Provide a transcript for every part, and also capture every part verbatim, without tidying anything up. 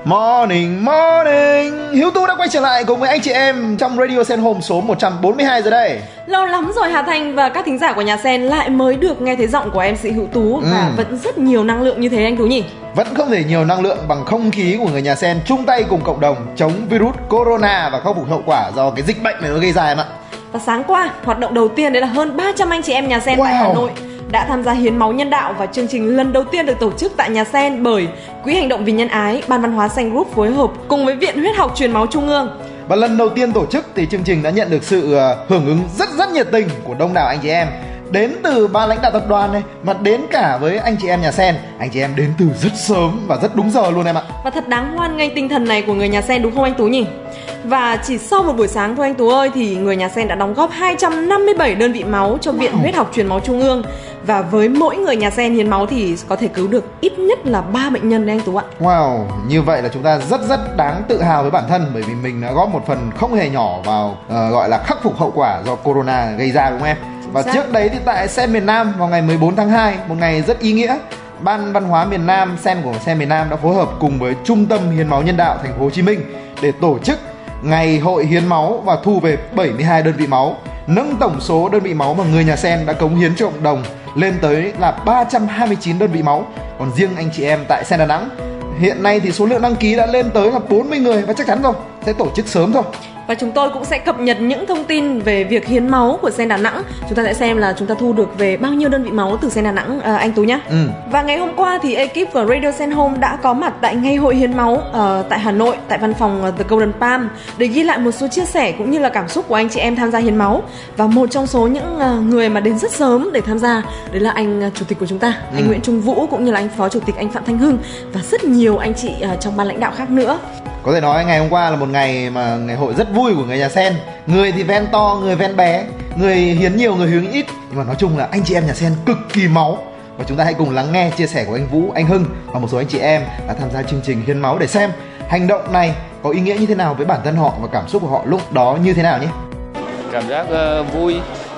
Morning, morning. Hiếu Tú đã quay trở lại cùng với anh chị em trong Radio Sen Home số một trăm bốn mươi hai rồi đây. Lâu lắm rồi Hà Thành và các thính giả của nhà Sen lại mới được nghe thấy giọng của em sĩ Hữu Tú. ừ. Và vẫn rất nhiều năng lượng như thế anh Tú nhỉ? Vẫn không thể nhiều năng lượng bằng không khí của người nhà Sen chung tay cùng cộng đồng chống virus corona và khắc phục hậu quả do cái dịch bệnh này nó gây ra em ạ. Và sáng qua, hoạt động đầu tiên đấy là hơn ba trăm anh chị em nhà Sen wow. tại Hà Nội đã tham gia hiến máu nhân đạo, và chương trình lần đầu tiên được tổ chức tại nhà Sen bởi Quỹ Hành động vì Nhân ái, Ban Văn hóa Xanh Group phối hợp cùng với Viện Huyết học Truyền máu Trung ương. Và lần đầu tiên tổ chức thì chương trình đã nhận được sự hưởng ứng rất rất nhiệt tình của đông đảo anh chị em, đến từ ban lãnh đạo tập đoàn này, mà đến cả với anh chị em nhà Sen. Anh chị em đến từ rất sớm và rất đúng giờ luôn em ạ. Và thật đáng hoan nghênh tinh thần này của người nhà Sen, đúng không anh Tú nhỉ? Và chỉ sau một buổi sáng thôi anh Tú ơi, thì người nhà Sen đã đóng góp hai trăm năm mươi bảy đơn vị máu cho Viện Huyết học Truyền máu Trung ương. Và với mỗi người nhà Sen hiến máu thì có thể cứu được ít nhất là ba bệnh nhân đấy anh Tú ạ. Wow, như vậy là chúng ta rất rất đáng tự hào với bản thân, bởi vì mình đã góp một phần không hề nhỏ vào uh, gọi là khắc phục hậu quả do corona gây ra, đúng không em? Và trước đấy thì tại Sen miền Nam vào ngày mười bốn tháng hai, một ngày rất ý nghĩa, Ban Văn hóa miền Nam, Sen của Sen miền Nam đã phối hợp cùng với Trung tâm Hiến máu Nhân đạo Thành phố Hồ Chí Minh để tổ chức ngày hội hiến máu và thu về bảy mươi hai đơn vị máu, nâng tổng số đơn vị máu mà người nhà Sen đã cống hiến cho cộng đồng lên tới là ba trăm hai mươi chín đơn vị máu. Còn riêng anh chị em tại Sen Đà Nẵng, hiện nay thì số lượng đăng ký đã lên tới là bốn mươi người, và chắc chắn rồi sẽ tổ chức sớm thôi. Và chúng tôi cũng sẽ cập nhật những thông tin về việc hiến máu của Sen Đà Nẵng. Chúng ta sẽ xem là chúng ta thu được về bao nhiêu đơn vị máu từ Sen Đà Nẵng, à, anh Tú nhé. ừ. Và ngày hôm qua thì ekip của Radio Sen Home đã có mặt tại ngày hội hiến máu uh, tại Hà Nội, tại văn phòng uh, The Golden Palm, để ghi lại một số chia sẻ cũng như là cảm xúc của anh chị em tham gia hiến máu. Và một trong số những uh, người mà đến rất sớm để tham gia, đấy là anh uh, chủ tịch của chúng ta, ừ. anh Nguyễn Trung Vũ, cũng như là anh phó chủ tịch anh Phạm Thanh Hưng, và rất nhiều anh chị uh, trong ban lãnh đạo khác nữa. Có thể nói ngày hôm qua là một ngày mà ngày hội rất vui của người nhà Sen. Người thì ven to, người ven bé, người hiến nhiều, người hiến ít, nhưng mà nói chung là anh chị em nhà Sen cực kỳ máu. Và chúng ta hãy cùng lắng nghe chia sẻ của anh Vũ, anh Hưng và một số anh chị em đã tham gia chương trình hiến máu để xem hành động này có ý nghĩa như thế nào với bản thân họ và cảm xúc của họ lúc đó như thế nào nhé. Cảm giác uh, vui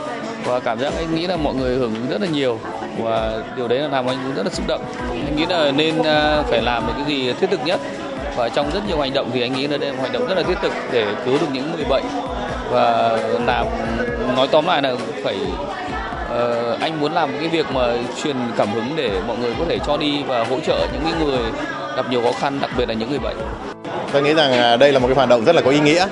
và cảm giác anh nghĩ là mọi người hưởng ứng rất là nhiều, và điều đấy là làm anh cũng rất là xúc động. Anh nghĩ là nên uh, phải làm được cái gì thiết thực nhất. Và trong rất nhiều hành động thì anh nghĩ là đây là một hành động rất là thiết thực để cứu được những người bệnh. Và làm nói tóm lại là phải uh, anh muốn làm một cái việc mà truyền cảm hứng để mọi người có thể cho đi và hỗ trợ những người gặp nhiều khó khăn, đặc biệt là những người bệnh. Tôi nghĩ rằng đây là một cái hoạt động rất là có ý nghĩa,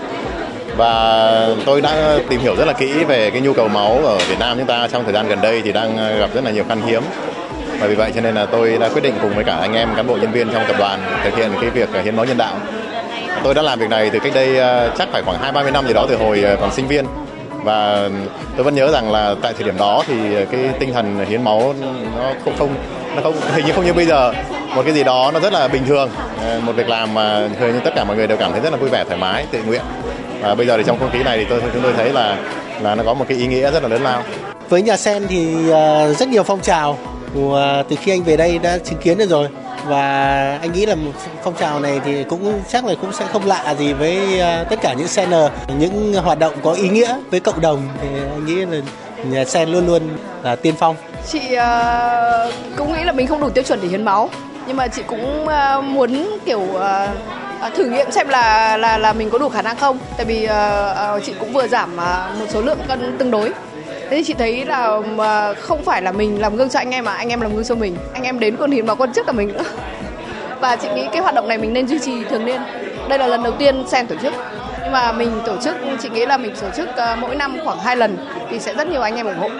và tôi đã tìm hiểu rất là kỹ về cái nhu cầu máu ở Việt Nam chúng ta trong thời gian gần đây thì đang gặp rất là nhiều khan hiếm. Và vì vậy cho nên là tôi đã quyết định cùng với cả anh em cán bộ nhân viên trong tập đoàn thực hiện cái việc hiến máu nhân đạo. Tôi đã làm việc này từ cách đây chắc phải khoảng hai ba mươi năm gì đó, từ hồi còn sinh viên. Và tôi vẫn nhớ rằng là tại thời điểm đó thì cái tinh thần hiến máu nó không không nó không hình như không như bây giờ, một cái gì đó nó rất là bình thường, một việc làm mà hình như tất cả mọi người đều cảm thấy rất là vui vẻ, thoải mái, tự nguyện. Và bây giờ thì trong không khí này thì tôi chúng tôi thấy là là nó có một cái ý nghĩa rất là lớn lao. Với nhà Sen thì uh, rất nhiều phong trào uh, từ khi anh về đây đã chứng kiến được rồi, và anh nghĩ là phong trào này thì cũng chắc là cũng sẽ không lạ gì với uh, tất cả những Sener. Những hoạt động có ý nghĩa với cộng đồng thì anh nghĩ là nhà Sen luôn luôn là tiên phong. Chị uh, cũng nghĩ là mình không đủ tiêu chuẩn để hiến máu, nhưng mà chị cũng uh, muốn kiểu uh, uh, thử nghiệm xem là là là mình có đủ khả năng không. Tại vì uh, uh, chị cũng vừa giảm uh, một số lượng cân tương đối. Thế thì chị thấy là uh, không phải là mình làm gương cho anh em mà anh em làm gương cho mình. Anh em đến còn hiến máu còn trước cả mình nữa. Và chị nghĩ cái hoạt động này mình nên duy trì thường niên. Đây là lần đầu tiên Sen tổ chức, nhưng mà mình tổ chức, chị nghĩ là mình tổ chức uh, mỗi năm khoảng hai lần thì sẽ rất nhiều anh em ủng hộ.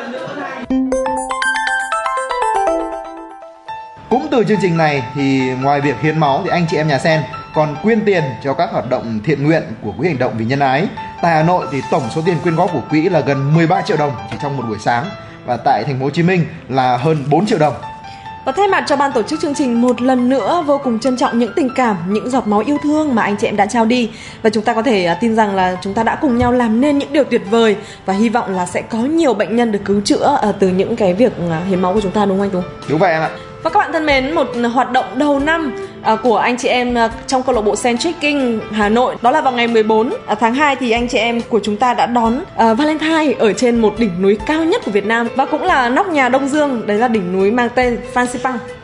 Cũng từ chương trình này thì ngoài việc hiến máu thì anh chị em nhà Sen còn quyên tiền cho các hoạt động thiện nguyện của Quỹ Hành động vì Nhân ái. Tại Hà Nội thì tổng số tiền quyên góp của quỹ là gần mười ba triệu đồng chỉ trong một buổi sáng, và tại Thành phố Hồ Chí Minh là hơn bốn triệu đồng. Và thay mặt cho ban tổ chức chương trình, một lần nữa vô cùng trân trọng những tình cảm, những giọt máu yêu thương mà anh chị em đã trao đi. Và chúng ta có thể tin rằng là chúng ta đã cùng nhau làm nên những điều tuyệt vời, và hy vọng là sẽ có nhiều bệnh nhân được cứu chữa từ những cái việc hiến máu của chúng ta, đúng không anh Tú? Đúng vậy em ạ. Và các bạn thân mến, một hoạt động đầu năm uh, của anh chị em uh, trong câu lạc bộ Sen Trekking Hà Nội, đó là vào ngày mười bốn tháng hai thì anh chị em của chúng ta đã đón uh, Valentine ở trên một đỉnh núi cao nhất của Việt Nam, và cũng là nóc nhà Đông Dương, đấy là đỉnh núi mang tên Phan Xipang.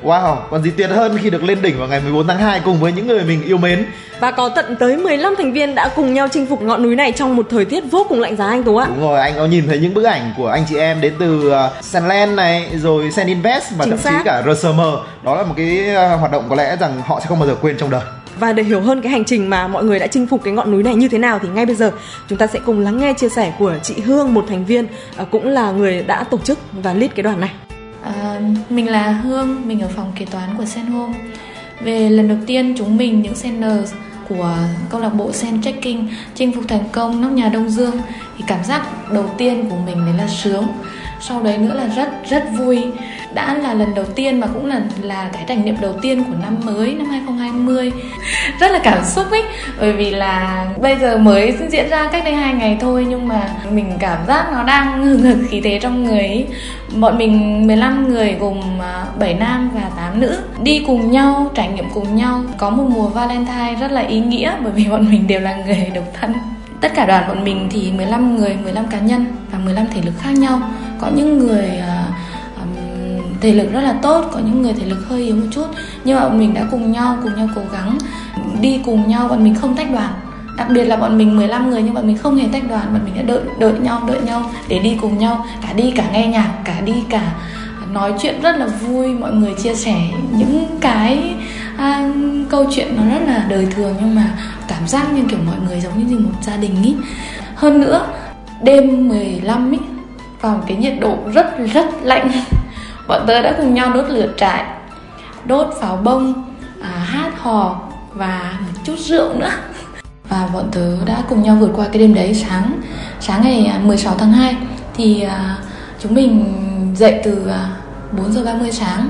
Wow, còn gì tuyệt hơn khi được lên đỉnh vào ngày mười bốn tháng hai cùng với những người mình yêu mến. Và có tận tới mười lăm thành viên đã cùng nhau chinh phục ngọn núi này trong một thời tiết vô cùng lạnh giá anh Tú ạ. Đúng rồi, anh có nhìn thấy những bức ảnh của anh chị em đến từ uh, Sandland này, rồi Sandinvest và thậm chí cả rờ ét em. Đó là một cái uh, hoạt động có lẽ rằng họ sẽ không bao giờ quên trong đời. Và để hiểu hơn cái hành trình mà mọi người đã chinh phục cái ngọn núi này như thế nào thì ngay bây giờ chúng ta sẽ cùng lắng nghe chia sẻ của chị Hương, một thành viên uh, cũng là người đã tổ chức và lead cái đoàn này. À, mình là Hương, mình ở phòng kế toán của Sen Home. Về lần đầu tiên chúng mình, những senders của câu lạc bộ Sen Trekking chinh phục thành công nóc nhà Đông Dương thì cảm giác đầu tiên của mình đấy là sướng. Sau đấy nữa là rất rất vui. Đã là lần đầu tiên mà cũng là là cái trải nghiệm đầu tiên của năm mới năm hai không hai không. Rất là cảm xúc ấy, bởi vì là bây giờ mới diễn ra cách đây hai ngày thôi nhưng mà mình cảm giác nó đang hừng hực khí thế trong người ấy. Bọn mình mười lăm người gồm bảy nam và tám nữ đi cùng nhau, trải nghiệm cùng nhau, có một mùa Valentine rất là ý nghĩa bởi vì bọn mình đều là người độc thân. Tất cả đoàn bọn mình thì mười lăm người, mười lăm cá nhân và mười lăm thể lực khác nhau. Có những người uh, um, thể lực rất là tốt, có những người thể lực hơi yếu một chút. Nhưng mà bọn mình đã cùng nhau, cùng nhau cố gắng đi cùng nhau, bọn mình không tách đoàn. Đặc biệt là bọn mình mười lăm người nhưng bọn mình không hề tách đoàn, bọn mình đã đợi, đợi nhau, đợi nhau để đi cùng nhau. Cả đi cả nghe nhạc, cả đi cả nói chuyện rất là vui. Mọi người chia sẻ những cái à, câu chuyện nó rất là đời thường nhưng mà cảm giác như kiểu mọi người giống như một gia đình ý. Hơn nữa, đêm mười lăm ý, vào cái nhiệt độ rất rất lạnh, bọn tớ đã cùng nhau đốt lửa trại, đốt pháo bông, à, hát hò và một chút rượu nữa. Và bọn tớ đã cùng nhau vượt qua cái đêm đấy. Sáng sáng ngày mười sáu tháng hai thì à, chúng mình dậy từ à, bốn giờ ba mươi sáng,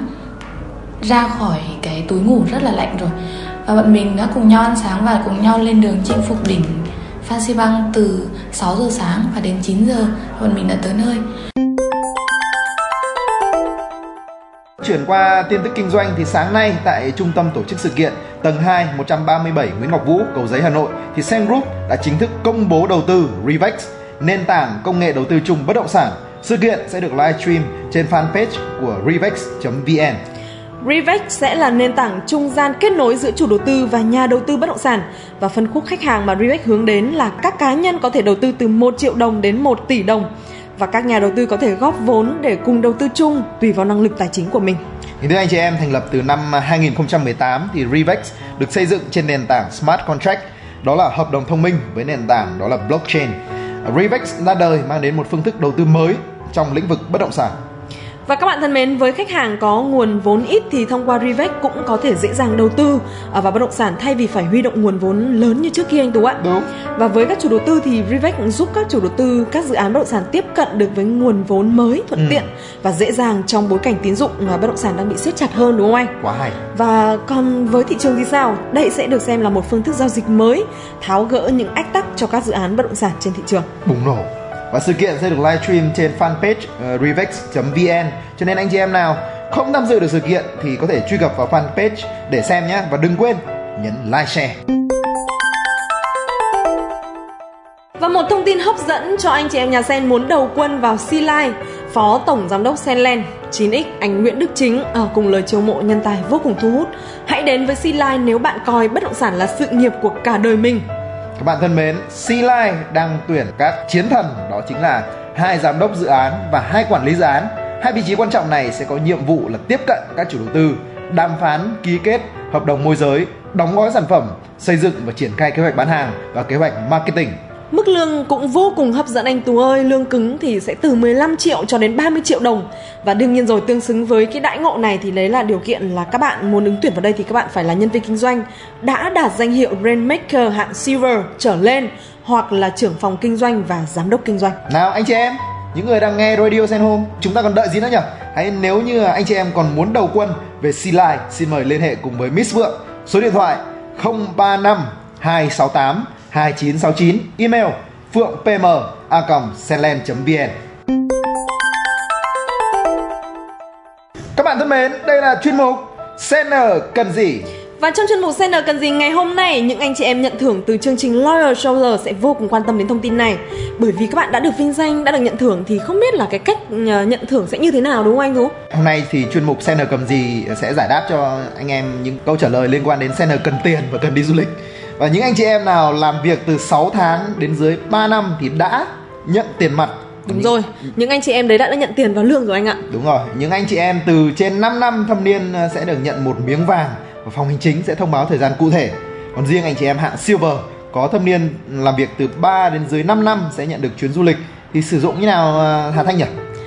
ra khỏi cái túi ngủ rất là lạnh rồi. Và bọn mình đã cùng nhau ăn sáng và cùng nhau lên đường chinh phục đỉnh Phan Xi Păng từ sáu giờ sáng và đến chín giờ bọn mình đã tới nơi. Chuyển qua tin tức kinh doanh thì sáng nay tại trung tâm tổ chức sự kiện tầng hai một trăm ba mươi bảy Nguyễn Ngọc Vũ, Cầu Giấy, Hà Nội thì Sen Group đã chính thức công bố đầu tư Revex, nền tảng công nghệ đầu tư chung bất động sản. Sự kiện sẽ được livestream trên fanpage của revex chấm vn. Revex sẽ là nền tảng trung gian kết nối giữa chủ đầu tư và nhà đầu tư bất động sản, và phân khúc khách hàng mà Revex hướng đến là các cá nhân có thể đầu tư từ một triệu đồng đến một tỷ đồng, và các nhà đầu tư có thể góp vốn để cùng đầu tư chung tùy vào năng lực tài chính của mình. Thưa anh chị em, thành lập từ năm hai không một tám thì Revex được xây dựng trên nền tảng Smart Contract, đó là hợp đồng thông minh với nền tảng đó là blockchain. Revex ra đời mang đến một phương thức đầu tư mới trong lĩnh vực bất động sản. Và các bạn thân mến, với khách hàng có nguồn vốn ít thì thông qua Revex cũng có thể dễ dàng đầu tư vào bất động sản thay vì phải huy động nguồn vốn lớn như trước kia anh Tú ạ. Đúng. Và với các chủ đầu tư thì Revex giúp các chủ đầu tư các dự án bất động sản tiếp cận được với nguồn vốn mới thuận ừ. tiện và dễ dàng trong bối cảnh tín dụng bất động sản đang bị siết chặt hơn, đúng không anh? Quá hay. Và còn với thị trường thì sao? Đây sẽ được xem là một phương thức giao dịch mới tháo gỡ những ách tắc cho các dự án bất động sản trên thị trường. Bùng nổ. Và sự kiện sẽ được livestream trên fanpage uh, revex chấm vn. Cho nên anh chị em nào không tham dự được sự kiện thì có thể truy cập vào fanpage để xem nhé. Và đừng quên nhấn like, share. Và một thông tin hấp dẫn cho anh chị em nhà Sen muốn đầu quân vào Sea Life, Phó Tổng Giám đốc Senland chín x anh Nguyễn Đức Chính ở cùng lời chiêu mộ nhân tài vô cùng thu hút. Hãy đến với Sea Life nếu bạn coi bất động sản là sự nghiệp của cả đời mình. Các bạn thân mến, Sea Life đang tuyển các chiến thần, đó chính là hai giám đốc dự án và hai quản lý dự án. Hai vị trí quan trọng này sẽ có nhiệm vụ là tiếp cận các chủ đầu tư, đàm phán, ký kết hợp đồng môi giới, đóng gói sản phẩm, xây dựng và triển khai kế hoạch bán hàng và kế hoạch marketing. Mức lương cũng vô cùng hấp dẫn anh Tú ơi, lương cứng thì sẽ từ mười lăm triệu cho đến ba mươi triệu đồng. Và đương nhiên rồi, tương xứng với cái đãi ngộ này thì đấy là điều kiện là các bạn muốn ứng tuyển vào đây thì các bạn phải là nhân viên kinh doanh đã đạt danh hiệu Rainmaker hạng Silver trở lên, hoặc là trưởng phòng kinh doanh và giám đốc kinh doanh. Nào anh chị em, những người đang nghe Radio Sen Home, chúng ta còn đợi gì nữa nhỉ? Hãy, nếu như anh chị em còn muốn đầu quân về Sea Life, xin mời liên hệ cùng với Miss Vượng. Số điện thoại không ba năm hai sáu tám hai chín sáu chín, email phượng.pm a còng senland chấm vn. Các bạn thân mến, đây là chuyên mục Sener cần gì. Và trong chuyên mục xê en cần gì ngày hôm nay, những anh chị em nhận thưởng từ chương trình Loyal Shoulder sẽ vô cùng quan tâm đến thông tin này. Bởi vì các bạn đã được vinh danh, đã được nhận thưởng thì không biết là cái cách nhận thưởng sẽ như thế nào, đúng không anh Tú? Hôm nay thì chuyên mục xê en cầm gì sẽ giải đáp cho anh em những câu trả lời liên quan đến xê en cần tiền và cần đi du lịch. Và những anh chị em nào làm việc từ sáu tháng đến dưới ba năm thì đã nhận tiền mặt. Đúng rồi, những anh chị em đấy đã, đã nhận tiền vào lương rồi anh ạ. Đúng rồi, những anh chị em từ trên năm năm thâm niên sẽ được nhận một miếng vàng và phòng hành chính sẽ thông báo thời gian cụ thể. Còn riêng anh chị em hạng Silver có thâm niên làm việc từ ba đến dưới năm năm sẽ nhận được chuyến du lịch. Thì sử dụng như nào Hà Thanh nhỉ?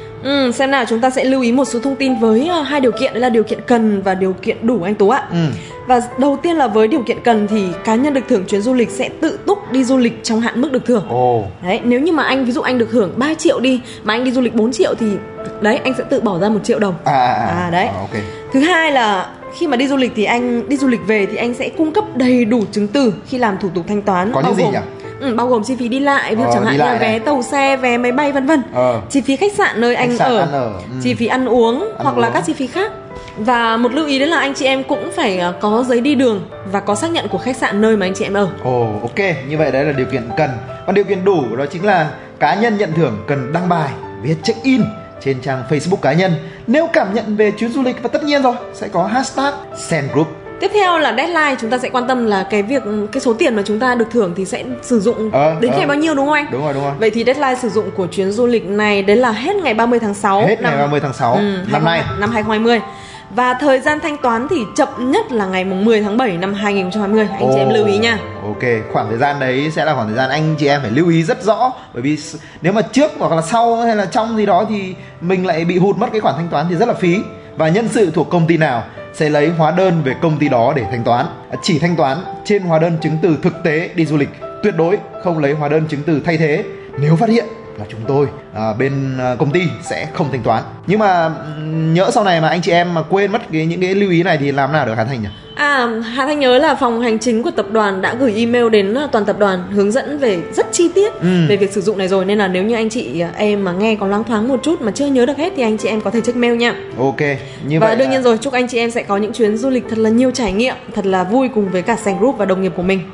Ừ, xem nào, chúng ta sẽ lưu ý một số thông tin với uh, hai điều kiện, đó là điều kiện cần và điều kiện đủ anh Tú ạ. Ừ. Và đầu tiên là với điều kiện cần thì cá nhân được thưởng chuyến du lịch sẽ tự túc đi du lịch trong hạn mức được thưởng. Ồ. Đấy, nếu như mà anh ví dụ anh được hưởng ba triệu đi mà anh đi du lịch bốn triệu thì đấy anh sẽ tự bỏ ra một triệu đồng. À, à, à đấy. À, okay. Thứ hai là khi mà đi du lịch thì anh đi du lịch về thì anh sẽ cung cấp đầy đủ chứng từ khi làm thủ tục thanh toán. Có những gì nhỉ? Ừ, bao gồm chi phí đi lại, ví dụ ờ, chẳng hạn như là vé này. tàu xe, vé máy bay vân vân, ờ. chi phí khách sạn nơi anh sạn ở, ở. Ừ. chi phí ăn uống ăn hoặc uống. là các chi phí khác. Và một lưu ý đấy là anh chị em cũng phải có giấy đi đường và có xác nhận của khách sạn nơi mà anh chị em ở. Ồ, ok, như vậy đấy là điều kiện cần. Còn điều kiện đủ đó chính là cá nhân nhận thưởng cần đăng bài viết check in trên trang Facebook cá nhân nếu cảm nhận về chuyến du lịch, và tất nhiên rồi sẽ có hashtag Sen Group. Tiếp theo là deadline, chúng ta sẽ quan tâm là cái việc cái số tiền mà chúng ta được thưởng thì sẽ sử dụng ờ, đến ờ. ngày bao nhiêu, đúng không anh? Đúng rồi, đúng rồi. Vậy thì deadline sử dụng của chuyến du lịch này đấy là hết ngày ba mươi tháng sáu. Hết năm, ngày ba mươi tháng sáu ừ, năm nay, năm hai không hai không. Và thời gian thanh toán thì chậm nhất là ngày mười tháng bảy năm hai không hai không. Anh oh, chị em lưu ý nha. Ok, khoảng thời gian đấy sẽ là khoảng thời gian anh chị em phải lưu ý rất rõ. Bởi vì nếu mà trước hoặc là sau hay là trong gì đó thì mình lại bị hụt mất cái khoản thanh toán thì rất là phí. Và nhân sự thuộc công ty nào sẽ lấy hóa đơn về công ty đó để thanh toán. Chỉ thanh toán trên hóa đơn chứng từ thực tế đi du lịch, tuyệt đối không lấy hóa đơn chứng từ thay thế. Nếu phát hiện là chúng tôi à, bên à, công ty sẽ không thanh toán. Nhưng mà nhỡ sau này mà anh chị em mà quên mất cái, những cái lưu ý này thì làm nào được Hà Thanh nhỉ? À, Hà Thanh nhớ là phòng hành chính của tập đoàn đã gửi email đến toàn tập đoàn hướng dẫn về rất chi tiết ừ. về việc sử dụng này rồi, nên là nếu như anh chị em mà nghe còn loáng thoáng một chút mà chưa nhớ được hết thì anh chị em có thể check mail nha. Ok, như và vậy đương là... nhiên rồi, chúc anh chị em sẽ có những chuyến du lịch thật là nhiều trải nghiệm, thật là vui cùng với cả Sen Group và đồng nghiệp của mình.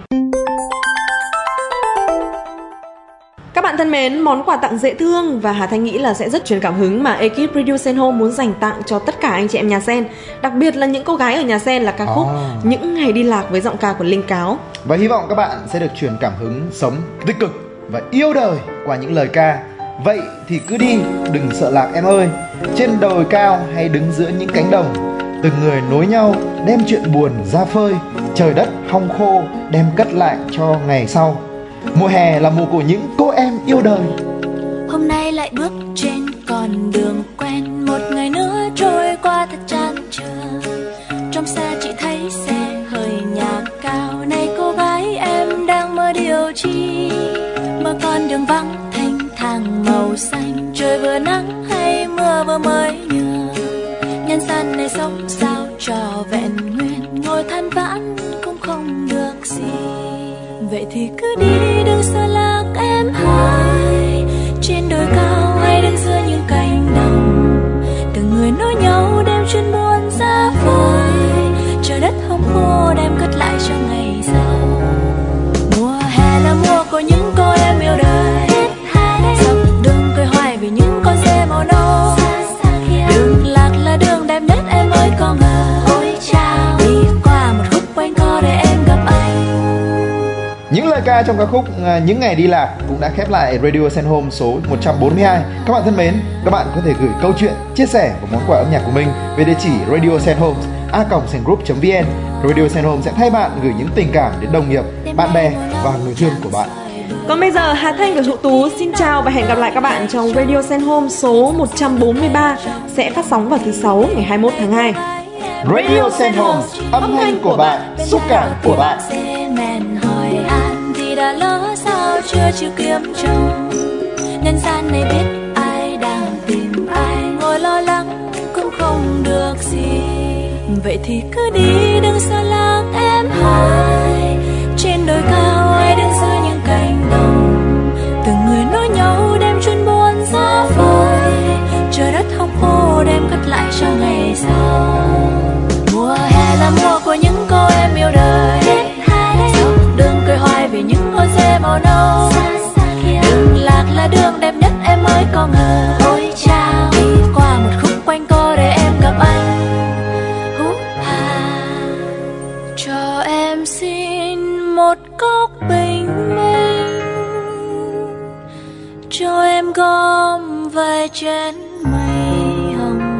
Các bạn thân mến, món quà tặng dễ thương và Hà Thanh nghĩ là sẽ rất truyền cảm hứng mà ekip Radio Sen Home muốn dành tặng cho tất cả anh chị em nhà Sen, đặc biệt là những cô gái ở nhà Sen là ca khúc oh. Những Ngày Đi Lạc với giọng ca của Linh Cáo. Và hy vọng các bạn sẽ được truyền cảm hứng sống tích cực và yêu đời qua những lời ca. Vậy thì cứ đi, đừng sợ lạc em ơi. Trên đồi cao hay đứng giữa những cánh đồng, từng người nối nhau đem chuyện buồn ra phơi. Trời đất hong khô đem cất lại cho ngày sau. Mùa hè là mùa của những cô em yêu đời. Hôm nay lại bước trên con đường quen, một ngày nữa trôi qua thật chán chường. Trong xe chị thấy xe hơi nhà cao, này cô gái em đang mơ điều chi? Mơ con đường vắng thanh thang màu xanh, trời vừa nắng hay mưa vừa mới nhường. Nhân gian này sống sao cho vẹn nguyên, ngồi than vãn cũng không được gì. Vậy thì cứ đi, đừng sợ lạc em hỡi. Trên đồi cao hay đứng giữa những cánh đồng, từng người nối nhau đem chuyện buồn ra vơi. Trời đất hong khô đem cất lại cho ngày sau. Mùa hè là mùa của những cô em yêu đời, dọc đường cười hoài vì những con xe màu nâu. Đường lạc là đường đẹp nhất em ơi có ngờ. Đi qua một khúc quanh co để em gặp anh. Những lời ca trong ca khúc Những Ngày Đi Lạc cũng đã khép lại Radio Sen Home số một trăm bốn mươi hai. Các bạn thân mến, các bạn có thể gửi câu chuyện, chia sẻ và món quà âm nhạc của mình về địa chỉ radio sen home a còng sengroup chấm vn. Radio Sen Home sẽ thay bạn gửi những tình cảm đến đồng nghiệp, bạn bè và người thương của bạn. Còn bây giờ Hà Thanh và Dụ Tú xin chào và hẹn gặp lại các bạn trong Radio Sen Home số một trăm bốn mươi ba sẽ phát sóng vào thứ sáu ngày hai mươi mốt tháng hai. Radio Sen Home, âm thanh của bạn, xúc cảm của bạn. Đã lỡ sao chưa chịu kiếm chồng, nhân gian này biết ai đang tìm ai, ngồi lo lắng cũng không được gì. Vậy thì cứ đi, đừng sợ lạc em hỡi. Trên đồi cao ai đứng giữa những cánh đồng, từng người nối nhau đem chuyện buồn ra vơi. Trời đất hong khô đem cất lại cho ngày sau. Mùa hè là mùa của những cô em cho em gom vài chén mây hồng,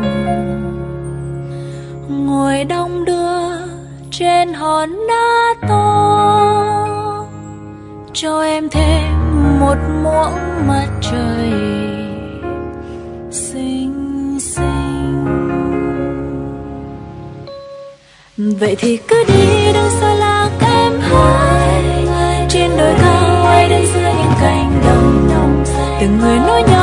ngồi đong đưa trên hòn đá to, cho em thêm một muỗng mặt trời xinh xinh. Vậy thì cứ đi đừng sao lạc em hỡi, trên đồi cao ai đến giữa những cánh đồng, từng người nối nhau